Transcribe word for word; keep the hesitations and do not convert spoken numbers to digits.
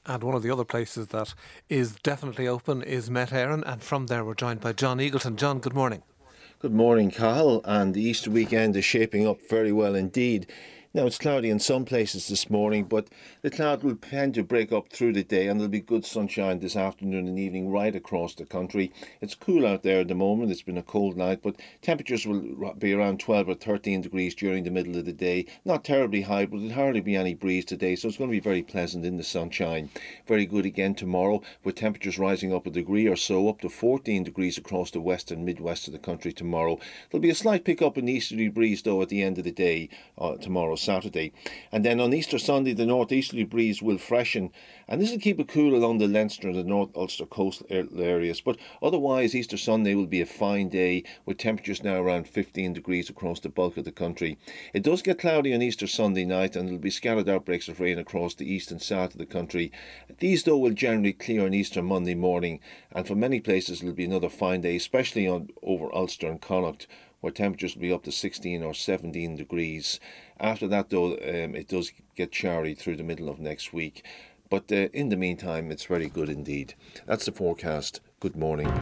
And one of the other places that is definitely open is Met Éireann, and from there we're joined by John Eagleton. John, good morning. Good morning, Cathal, and the Easter weekend is shaping up very well indeed. Now, it's cloudy in some places this morning, but the cloud will tend to break up through the day and there'll be good sunshine this afternoon and evening right across the country. It's cool out there at the moment. It's been a cold night, but temperatures will be around twelve or thirteen degrees during the middle of the day. Not terribly high, but there'll hardly be any breeze today, so it's going to be very pleasant in the sunshine. Very good again tomorrow, with temperatures rising up a degree or so, up to fourteen degrees across the west and midwest of the country tomorrow. There'll be a slight pick-up in the easterly breeze, though, at the end of the day uh, tomorrow, Saturday. And then on Easter Sunday, the northeasterly breeze will freshen, and this will keep it cool along the Leinster and the North Ulster coastal areas. But otherwise, Easter Sunday will be a fine day, with temperatures now around fifteen degrees across the bulk of the country. It does get cloudy on Easter Sunday night, and there will be scattered outbreaks of rain across the east and south of the country. These, though, will generally clear on Easter Monday morning, and for many places it will be another fine day, especially on over Ulster and Connacht, where temperatures will be up to sixteen or seventeen degrees. After that, though, um, it does get showery through the middle of next week. But uh, in the meantime, it's very good indeed. That's the forecast. Good morning.